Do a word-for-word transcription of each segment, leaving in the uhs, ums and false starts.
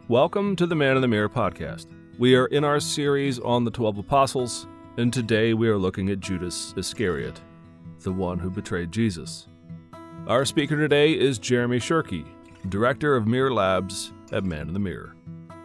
Welcome to the Man in the Mirror podcast. We are in our series on the twelve apostles, and today we are looking at Judas Iscariot, the one who betrayed Jesus. Our speaker today is Jeremy Shirky, Director of Mirror Labs at Man in the Mirror.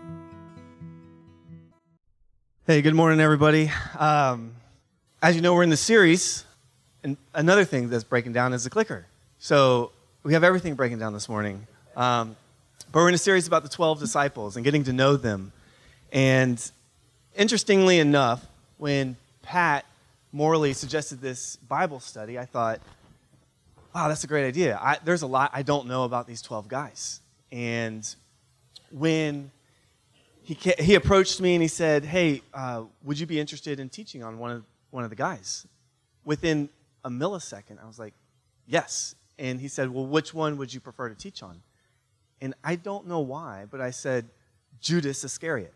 Hey, good morning, everybody. Um, as you know, we're in the series, and another thing that's breaking down is the clicker. So we have everything breaking down this morning. Um, but we're in a series about the twelve disciples and getting to know them. And interestingly enough, when Pat Morley suggested this Bible study, I thought, wow, that's a great idea. I, there's a lot I don't know about these twelve guys. And when he he approached me and he said, hey, uh, would you be interested in teaching on one of one of the guys? Within a millisecond, I was like, yes. And he said, well, which one would you prefer to teach on? And I don't know why, but I said, Judas Iscariot.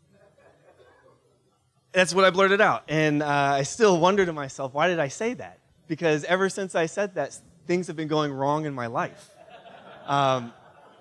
That's what I blurted out. And uh, I still wonder to myself, why did I say that? Because ever since I said that, things have been going wrong in my life. Um,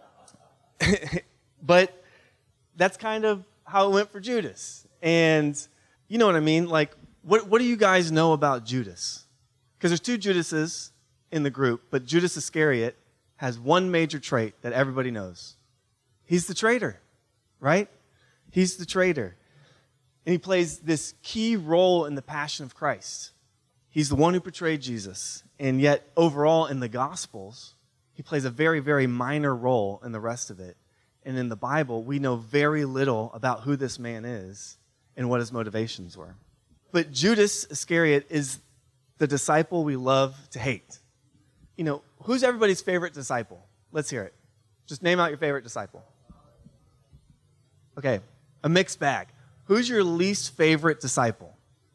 but that's kind of how it went for Judas. And you know what I mean? Like, what, what do you guys know about Judas? Because there's two Judases in the group, but Judas Iscariot has one major trait that everybody knows. He's the traitor, right? He's the traitor. And he plays this key role in the Passion of Christ. He's the one who portrayed Jesus. And yet, overall, in the Gospels, he plays a very, very minor role in the rest of it. And in the Bible, we know very little about who this man is and what his motivations were. But Judas Iscariot is the disciple we love to hate. You know, who's everybody's favorite disciple? Let's hear it. Just name out your favorite disciple. Okay, a mixed bag. Who's your least favorite disciple?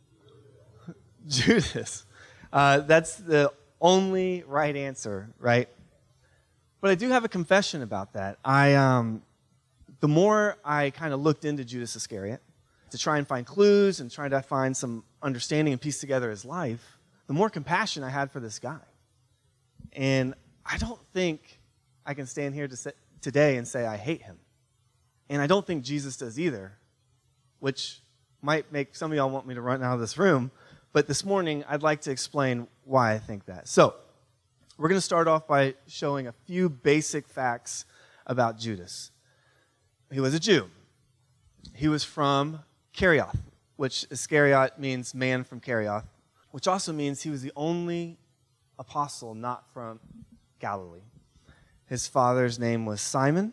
Judas. Uh, that's the only right answer, right? But I do have a confession about that. I, um, the more I kind of looked into Judas Iscariot to try and find clues and try to find some understanding and piece together his life, the more compassion I had for this guy. And I don't think I can stand here to say, today and say I hate him. And I don't think Jesus does either, which might make some of y'all want me to run out of this room. But this morning, I'd like to explain why I think that. So, we're going to start off by showing a few basic facts about Judas. He was a Jew. He was from Kerioth, which Iscariot means man from Kerioth, which also means he was the only apostle not from Galilee. His father's name was Simon.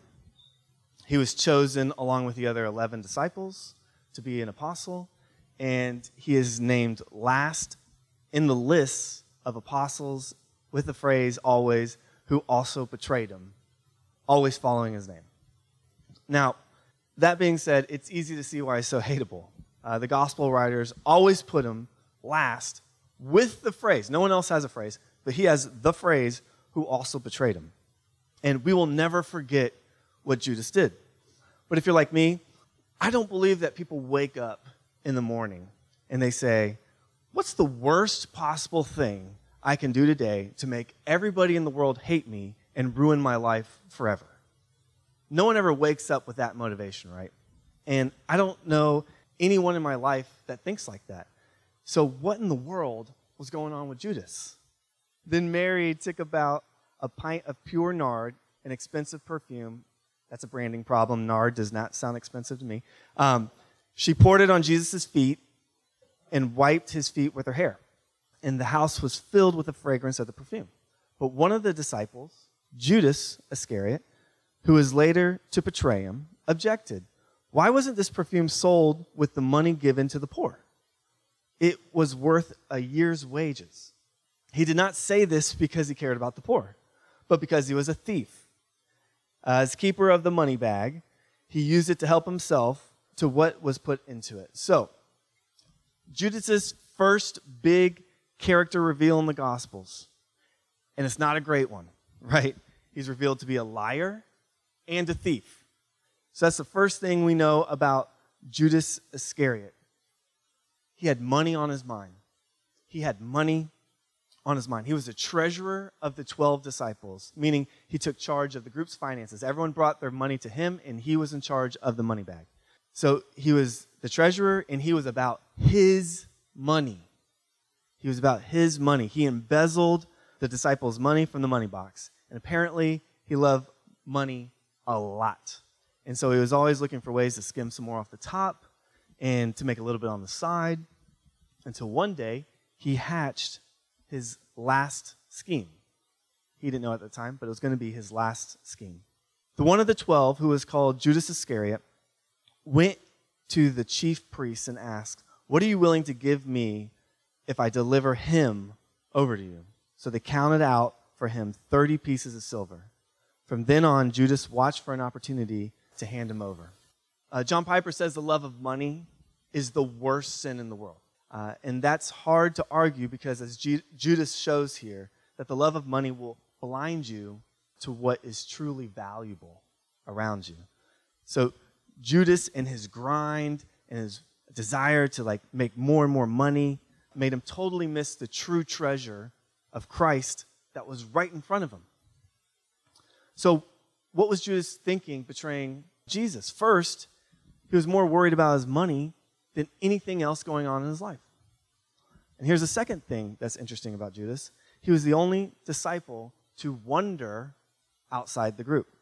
He was chosen along with the other eleven disciples to be an apostle, and he is named last in the list of apostles with the phrase always, who also betrayed him, always following his name. Now, that being said, it's easy to see why he's so hateable. Uh, the gospel writers always put him last with the phrase, no one else has a phrase, but he has the phrase, who also betrayed him. And we will never forget what Judas did. But if you're like me, I don't believe that people wake up in the morning and they say, what's the worst possible thing I can do today to make everybody in the world hate me and ruin my life forever? No one ever wakes up with that motivation, right? And I don't know anyone in my life that thinks like that. So what in the world was going on with Judas? Then Mary took about a pint of pure nard, an expensive perfume. That's a branding problem. Nard does not sound expensive to me. Um, she poured it on Jesus' feet and wiped his feet with her hair. And the house was filled with the fragrance of the perfume. But one of the disciples, Judas Iscariot, who was later to betray him, objected. Why wasn't this perfume sold with the money given to the poor? It was worth a year's wages. He did not say this because he cared about the poor, but because he was a thief. As keeper of the money bag, he used it to help himself to what was put into it. So, Judas's first big character reveal in the Gospels, and it's not a great one, right? He's revealed to be a liar and a thief. So that's the first thing we know about Judas Iscariot. He had money on his mind. He had money on his mind. He was the treasurer of the twelve disciples, meaning he took charge of the group's finances. Everyone brought their money to him, and he was in charge of the money bag. So he was the treasurer, and he was about his money. He was about his money. He embezzled the disciples' money from the money box. And apparently, he loved money a lot. And so he was always looking for ways to skim some more off the top and to make a little bit on the side, until one day he hatched his last scheme. He didn't know at the time, but it was going to be his last scheme. The one of the twelve, who was called Judas Iscariot, went to the chief priests and asked, "What are you willing to give me if I deliver him over to you?" So they counted out for him thirty pieces of silver. From then on, Judas watched for an opportunity to hand him over. Uh, John Piper says the love of money is the worst sin in the world. Uh, and that's hard to argue because, as Ju- Judas shows here, that the love of money will blind you to what is truly valuable around you. So Judas, in his grind and his desire to like make more and more money, made him totally miss the true treasure of Christ that was right in front of him. So what was Judas thinking betraying Jesus? First, he was more worried about his money than anything else going on in his life. And here's the second thing that's interesting about Judas. He was the only disciple to wander outside the group.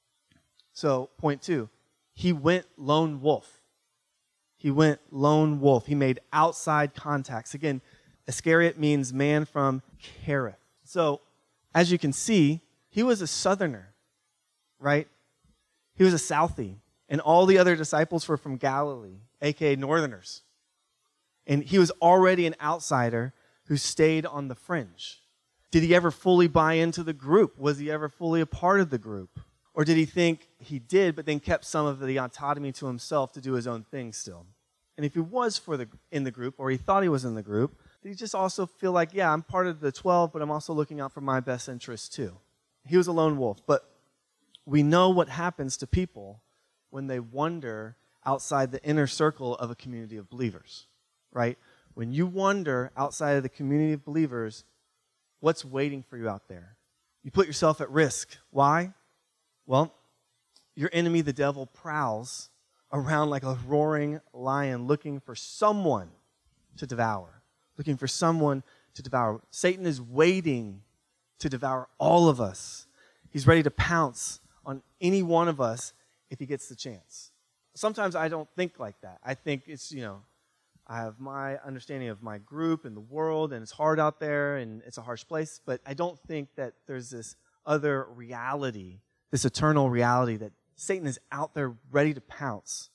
So, point two, he went lone wolf. He went lone wolf. He made outside contacts. Again, Iscariot means man from Cherith. So, as you can see, he was a southerner, right? He was a Southie. And all the other disciples were from Galilee, a k a northerners. And he was already an outsider who stayed on the fringe. Did he ever fully buy into the group? Was he ever fully a part of the group? Or did he think he did, but then kept some of the autonomy to himself to do his own thing still? And if he was for the in the group, or he thought he was in the group, did he just also feel like, yeah, I'm part of the twelve, but I'm also looking out for my best interests too? He was a lone wolf. But we know what happens to people when they wander outside the inner circle of a community of believers, right? When you wander outside of the community of believers, what's waiting for you out there? You put yourself at risk. Why? Well, your enemy, the devil, prowls around like a roaring lion looking for someone to devour, looking for someone to devour. Satan is waiting to devour all of us. He's ready to pounce on any one of us if he gets the chance. Sometimes I don't think like that. I think it's, you know, I have my understanding of my group and the world, and it's hard out there, and it's a harsh place, but I don't think that there's this other reality, this eternal reality that Satan is out there ready to pounce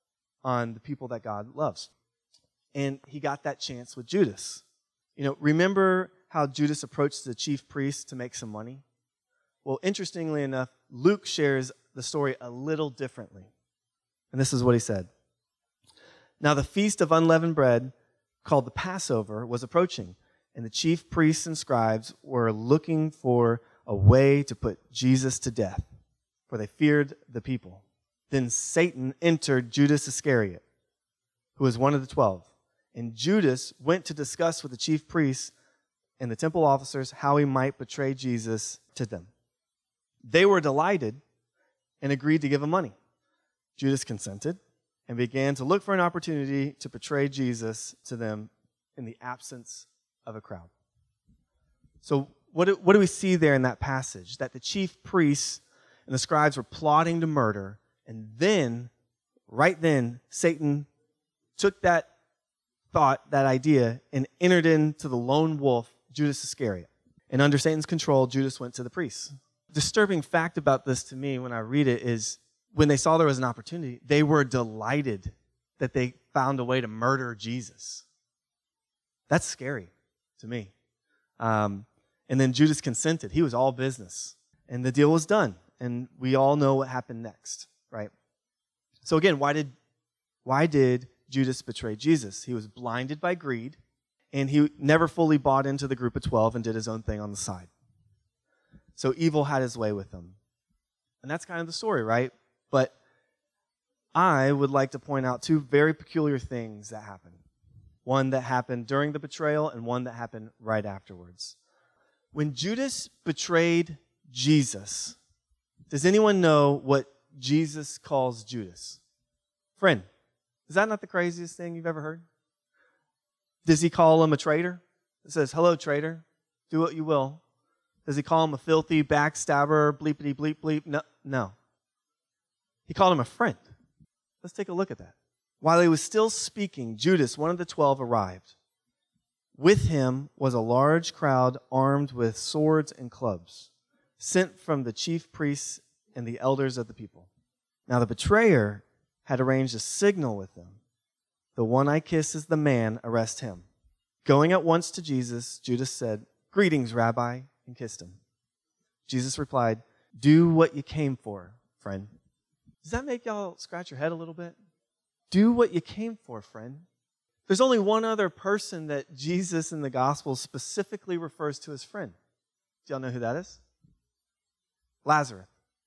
on the people that God loves. And he got that chance with Judas. You know, remember how Judas approached the chief priest to make some money? Well, interestingly enough, Luke shares the story a little differently. And this is what he said. Now the feast of unleavened bread, called the Passover, was approaching, and the chief priests and scribes were looking for a way to put Jesus to death, for they feared the people. Then Satan entered Judas Iscariot, who was one of the twelve. And Judas went to discuss with the chief priests and the temple officers how he might betray Jesus to them. They were delighted and agreed to give him money. Judas consented and began to look for an opportunity to betray Jesus to them in the absence of a crowd. So what do, what do we see there in that passage? That the chief priests and the scribes were plotting to murder, and then, right then, Satan took that thought, that idea, and entered into the lone wolf, Judas Iscariot. And under Satan's control, Judas went to the priests. Disturbing fact about this to me when I read it is when they saw there was an opportunity, they were delighted that they found a way to murder Jesus. That's scary to me. Um, and then Judas consented. He was all business. And the deal was done. And we all know what happened next, right? So again, why did why did Judas betray Jesus? He was blinded by greed, and he never fully bought into the group of twelve and did his own thing on the side. So evil had his way with him. And that's kind of the story, right? But I would like to point out two very peculiar things that happened. One that happened during the betrayal and one that happened right afterwards. When Judas betrayed Jesus, does anyone know what Jesus calls Judas? Friend. Is that not the craziest thing you've ever heard? Does he call him a traitor? It says, hello, traitor. Do what you will. Does he call him a filthy backstabber, bleepity bleep bleep? No. No. He called him a friend. Let's take a look at that. While he was still speaking, Judas, one of the twelve, arrived. With him was a large crowd armed with swords and clubs, sent from the chief priests and the elders of the people. Now the betrayer had arranged a signal with them. The one I kiss is the man, arrest him. Going at once to Jesus, Judas said, greetings, Rabbi, and kissed him. Jesus replied, do what you came for, friend. Does that make y'all scratch your head a little bit? Do what you came for, friend. There's only one other person that Jesus in the gospel specifically refers to as friend. Do y'all know who that is? Lazarus.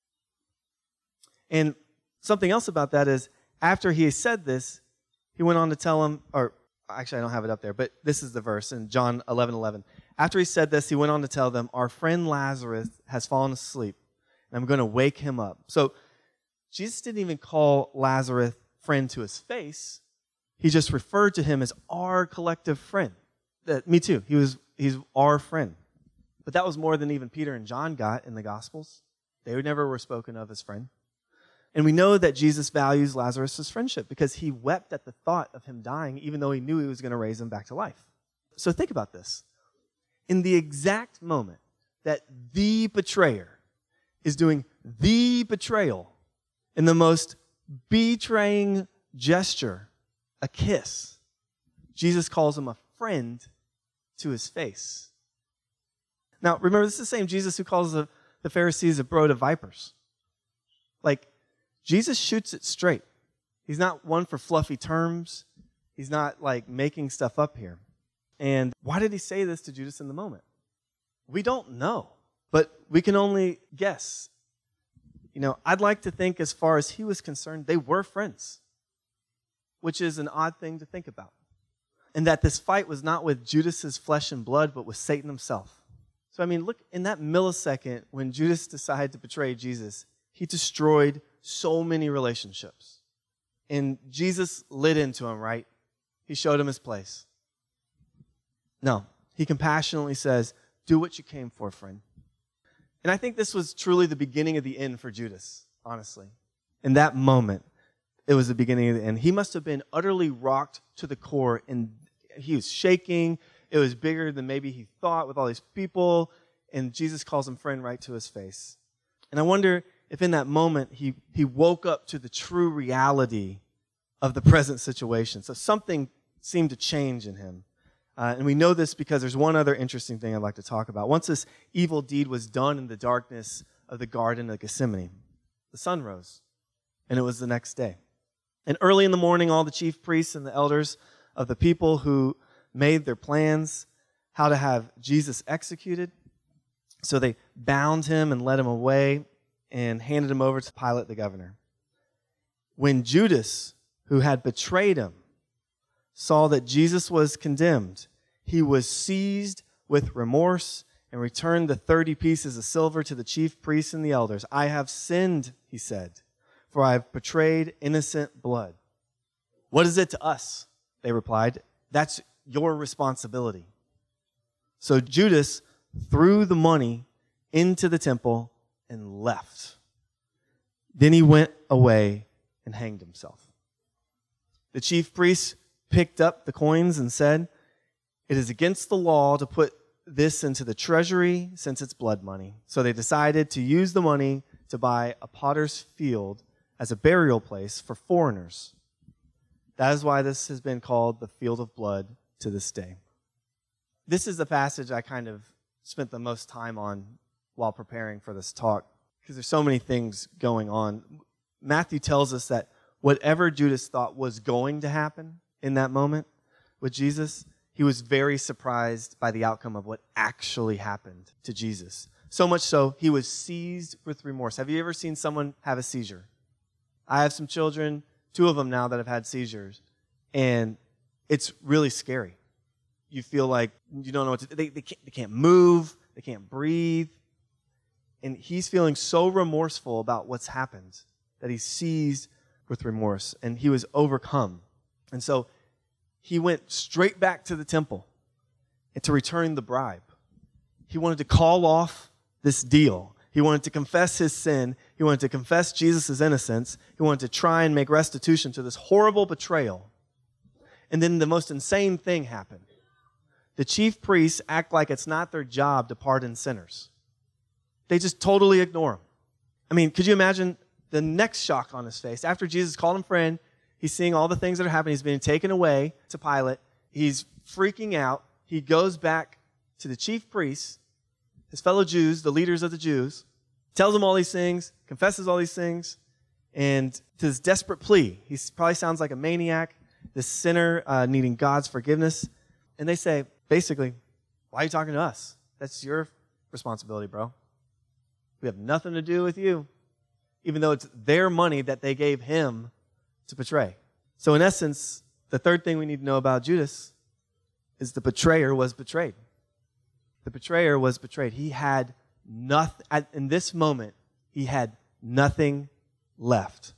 And something else about that is, after he said this, he went on to tell him, or actually I don't have it up there, but this is the verse in John eleven eleven. After he said this, he went on to tell them, our friend Lazarus has fallen asleep, and I'm going to wake him up. So Jesus didn't even call Lazarus friend to his face. He just referred to him as our collective friend. That, me too. He was he's our friend. But that was more than even Peter and John got in the Gospels. They never were spoken of as friend. And we know that Jesus values Lazarus' friendship because he wept at the thought of him dying, even though he knew he was going to raise him back to life. So think about this. In the exact moment that the betrayer is doing the betrayal in the most betraying gesture, a kiss, Jesus calls him a friend to his face. Now, remember, this is the same Jesus who calls the, the Pharisees a brood of vipers. Like, Jesus shoots it straight. He's not one for fluffy terms. He's not, like, making stuff up here. And why did he say this to Judas in the moment? We don't know, but we can only guess. You know, I'd like to think, as far as he was concerned, they were friends, which is an odd thing to think about. And that this fight was not with Judas's flesh and blood, but with Satan himself. So, I mean, look, in that millisecond when Judas decided to betray Jesus, he destroyed so many relationships. And Jesus lit into him, right? He showed him his place. No, he compassionately says, do what you came for, friend. And I think this was truly the beginning of the end for Judas, honestly. In that moment, it was the beginning of the end. He must have been utterly rocked to the core, and he was shaking. It was bigger than maybe he thought with all these people, and Jesus calls him friend right to his face. And I wonder if in that moment he, he woke up to the true reality of the present situation. So something seemed to change in him. Uh, and we know this because there's one other interesting thing I'd like to talk about. Once this evil deed was done in the darkness of the Garden of Gethsemane, the sun rose, and it was the next day. And early in the morning, all the chief priests and the elders of the people who made their plans how to have Jesus executed, so they bound him and led him away and handed him over to Pilate the governor. When Judas, who had betrayed him, saw that Jesus was condemned, he was seized with remorse and returned the thirty pieces of silver to the chief priests and the elders. I have sinned, he said, for I have betrayed innocent blood. What is it to us? They replied. That's your responsibility. So Judas threw the money into the temple and left. Then he went away and hanged himself. The chief priests picked up the coins and said, it is against the law to put this into the treasury since it's blood money. So they decided to use the money to buy a potter's field as a burial place for foreigners. That is why this has been called the Field of Blood to this day. This is the passage I kind of spent the most time on while preparing for this talk, because there's so many things going on. Matthew tells us that whatever Judas thought was going to happen in that moment with Jesus, he was very surprised by the outcome of what actually happened to Jesus. So much so, he was seized with remorse. Have you ever seen someone have a seizure? I have some children, two of them now, that have had seizures, and it's really scary. You feel like you don't know what to do. They, they, can't, they can't move. They can't breathe. And he's feeling so remorseful about what's happened that he's seized with remorse, and he was overcome. And so he went straight back to the temple and to return the bribe. He wanted to call off this deal. He wanted to confess his sin. He wanted to confess Jesus' innocence. He wanted to try and make restitution to this horrible betrayal. And then the most insane thing happened. The chief priests act like it's not their job to pardon sinners. They just totally ignore him. I mean, could you imagine the next shock on his face? After Jesus called him friend, he's seeing all the things that are happening. He's being taken away to Pilate. He's freaking out. He goes back to the chief priests, his fellow Jews, the leaders of the Jews, tells them all these things, confesses all these things, and to this desperate plea. He probably sounds like a maniac, this sinner uh, needing God's forgiveness. And they say, basically, why are you talking to us? That's your responsibility, bro. We have nothing to do with you, even though it's their money that they gave him to betray. So in essence, the third thing we need to know about Judas is the betrayer was betrayed. The betrayer was betrayed. He had nothing, in this moment, he had nothing left.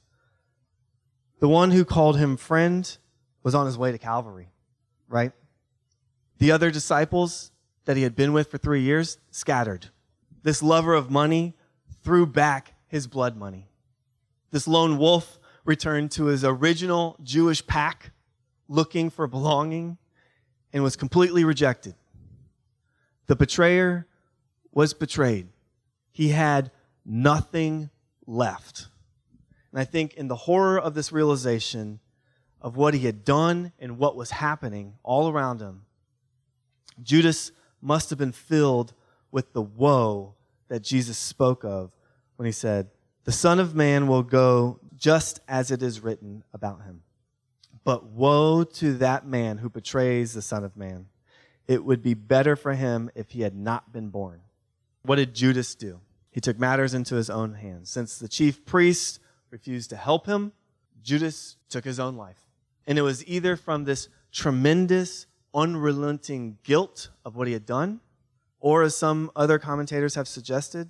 The one who called him friend was on his way to Calvary, right? The other disciples that he had been with for three years scattered. This lover of money threw back his blood money. This lone wolf returned to his original Jewish pack looking for belonging and was completely rejected. The betrayer was betrayed. He had nothing left. And I think in the horror of this realization of what he had done and what was happening all around him, Judas must have been filled with the woe that Jesus spoke of when he said, "The Son of Man will go just as it is written about him. But woe to that man who betrays the Son of Man. It would be better for him if he had not been born." What did Judas do? He took matters into his own hands. Since the chief priests refused to help him, Judas took his own life. And it was either from this tremendous, unrelenting guilt of what he had done, or as some other commentators have suggested,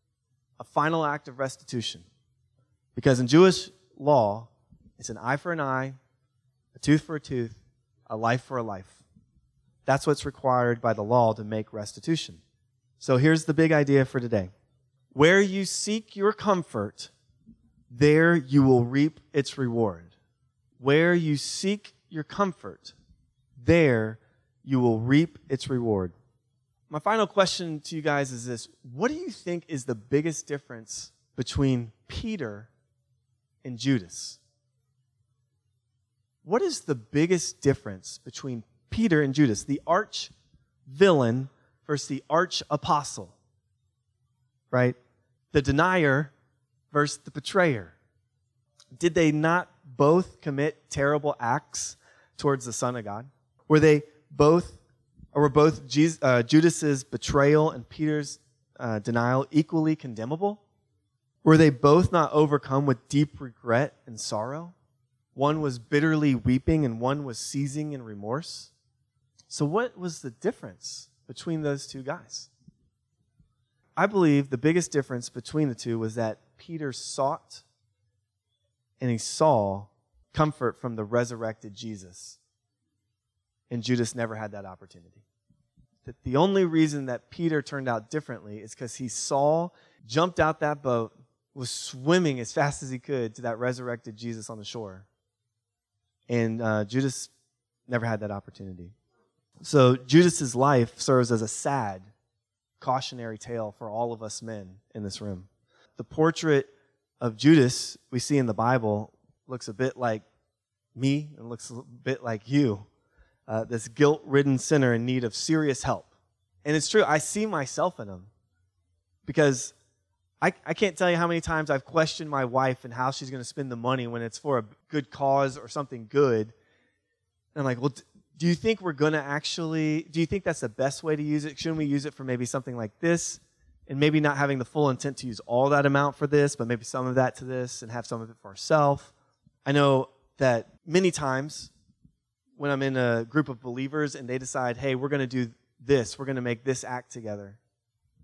a final act of restitution. Because in Jewish law, it's an eye for an eye, a tooth for a tooth, a life for a life. That's what's required by the law to make restitution. So here's the big idea for today. Where you seek your comfort, there you will reap its reward. Where you seek your comfort, there you will reap its reward. My final question to you guys is this. What do you think is the biggest difference between Peter and Judas? What is the biggest difference between Peter and Judas, the arch villain versus the arch apostle? Right? The denier versus the betrayer. Did they not both commit terrible acts towards the Son of God? Were they both, or were both Jesus, uh, Judas's betrayal and Peter's uh, denial equally condemnable? Were they both not overcome with deep regret and sorrow? One was bitterly weeping and one was seizing in remorse. So what was the difference between those two guys? I believe the biggest difference between the two was that Peter sought and he saw comfort from the resurrected Jesus. And Judas never had that opportunity. That the only reason that Peter turned out differently is because he saw, jumped out that boat, was swimming as fast as he could to that resurrected Jesus on the shore. And uh, Judas never had that opportunity. So Judas's life serves as a sad, cautionary tale for all of us men in this room. The portrait of Judas we see in the Bible looks a bit like me and looks a bit like you. Uh, this guilt-ridden sinner in need of serious help. And it's true, I see myself in him. Because I, I can't tell you how many times I've questioned my wife and how she's going to spend the money when it's for a good cause or something good. And I'm like, well, d- do you think we're going to actually, do you think that's the best way to use it? Shouldn't we use it for maybe something like this? And maybe not having the full intent to use all that amount for this, but maybe some of that to this and have some of it for ourselves. I know that many times when I'm in a group of believers and they decide, hey, we're going to do this, we're going to make this act together.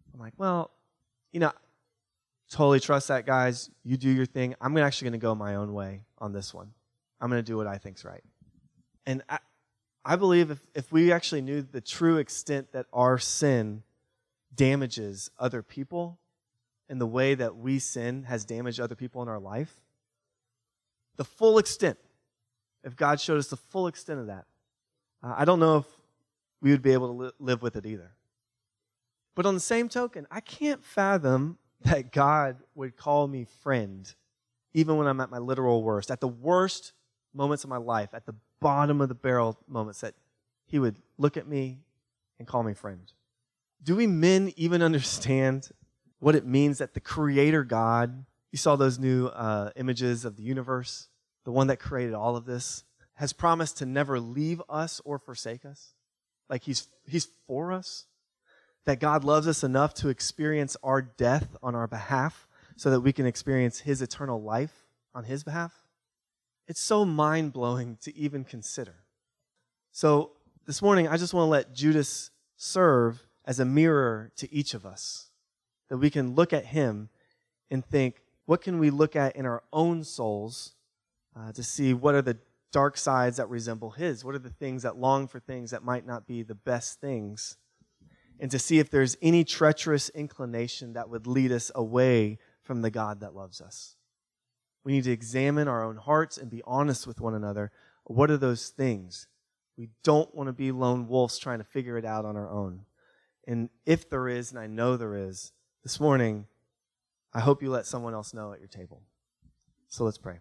I'm like, well, you know, totally trust that, guys. You do your thing. I'm actually going to go my own way on this one. I'm going to do what I think's right. And I, I believe if, if we actually knew the true extent that our sin damages other people and the way that we sin has damaged other people in our life, the full extent, if God showed us the full extent of that, uh, I don't know if we would be able to li- live with it either. But on the same token, I can't fathom that God would call me friend even when I'm at my literal worst, at the worst moments of my life, at the bottom of the barrel moments, that he would look at me and call me friend. Do we men even understand what it means that the Creator God, you saw those new uh, images of the universe, the one that created all of this, has promised to never leave us or forsake us? Like he's he's for us? That God loves us enough to experience our death on our behalf so that we can experience his eternal life on his behalf? It's so mind-blowing to even consider. So this morning, I just want to let Judas serve as a mirror to each of us, that we can look at him and think, what can we look at in our own souls uh, to see what are the dark sides that resemble his? What are the things that long for things that might not be the best things? And to see if there's any treacherous inclination that would lead us away from the God that loves us. We need to examine our own hearts and be honest with one another. What are those things? We don't want to be lone wolves trying to figure it out on our own. And if there is, and I know there is, this morning, I hope you let someone else know at your table. So let's pray.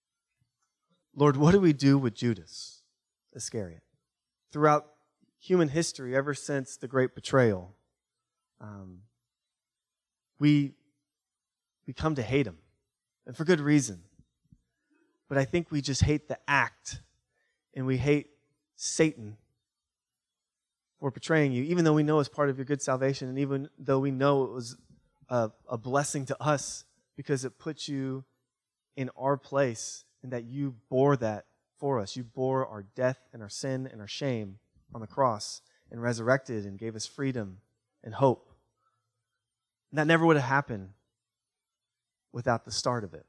Lord, what do we do with Judas Iscariot? Throughout human history, ever since the great betrayal, um, we, we come to hate him, and for good reason. But I think we just hate the act, and we hate Satan for betraying you, even though we know it's part of your good salvation, and even though we know it was a, a blessing to us because it puts you in our place and that you bore that for us. You bore our death and our sin and our shame on the cross and resurrected and gave us freedom and hope. And that never would have happened without the start of it.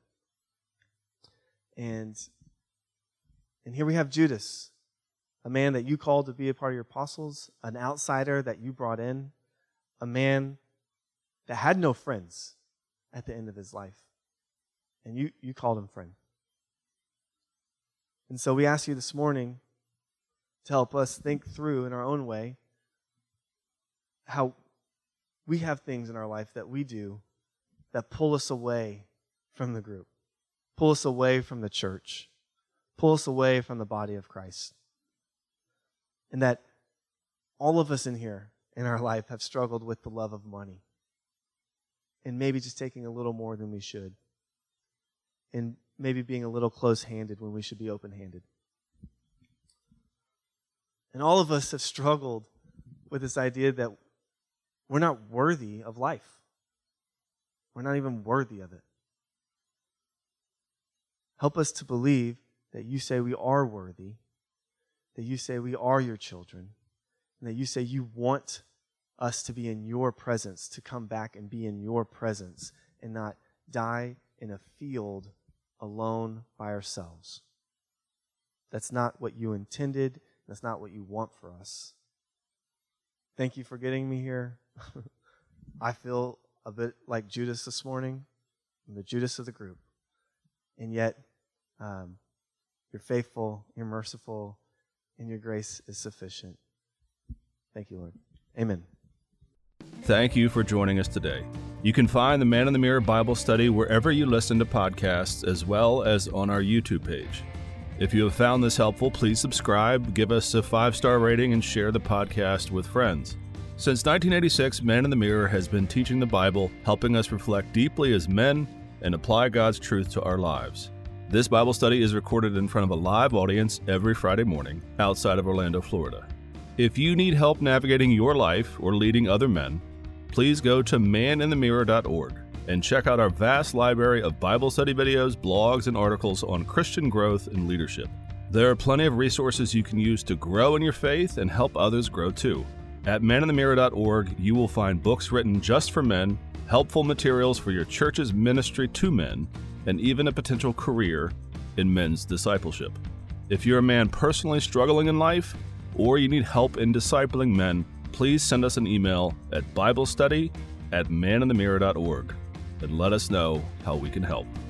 And, and here we have Judas, a man that you called to be a part of your apostles, an outsider that you brought in, a man that had no friends at the end of his life. And you, you called him friend. And so we ask you this morning to help us think through in our own way how we have things in our life that we do that pull us away from the group, pull us away from the church, pull us away from the body of Christ. And that all of us in here in our life have struggled with the love of money and maybe just taking a little more than we should and maybe being a little close-handed when we should be open-handed. And all of us have struggled with this idea that we're not worthy of life. We're not even worthy of it. Help us to believe that you say we are worthy, that you say we are your children, and that you say you want us to be in your presence, to come back and be in your presence and not die in a field alone by ourselves. That's not what you intended. That's not what you want for us. Thank you for getting me here. I feel a bit like Judas this morning. I'm the Judas of the group. And yet, um, you're faithful, you're merciful, and your grace is sufficient. Thank you, Lord. Amen. Thank you for joining us today. You can find the Man in the Mirror Bible Study wherever you listen to podcasts, as well as on our YouTube page. If you have found this helpful, please subscribe, give us a five-star rating, and share the podcast with friends. Since nineteen eighty-six, Man in the Mirror has been teaching the Bible, helping us reflect deeply as men and apply God's truth to our lives. This Bible study is recorded in front of a live audience every Friday morning outside of Orlando, Florida. If you need help navigating your life or leading other men, please go to man in the mirror dot org and check out our vast library of Bible study videos, blogs, and articles on Christian growth and leadership. There are plenty of resources you can use to grow in your faith and help others grow too. At man in the mirror dot org, you will find books written just for men, helpful materials for your church's ministry to men, and even a potential career in men's discipleship. If you're a man personally struggling in life, or you need help in discipling men, please send us an email at biblestudy at man in the mirror dot org and let us know how we can help.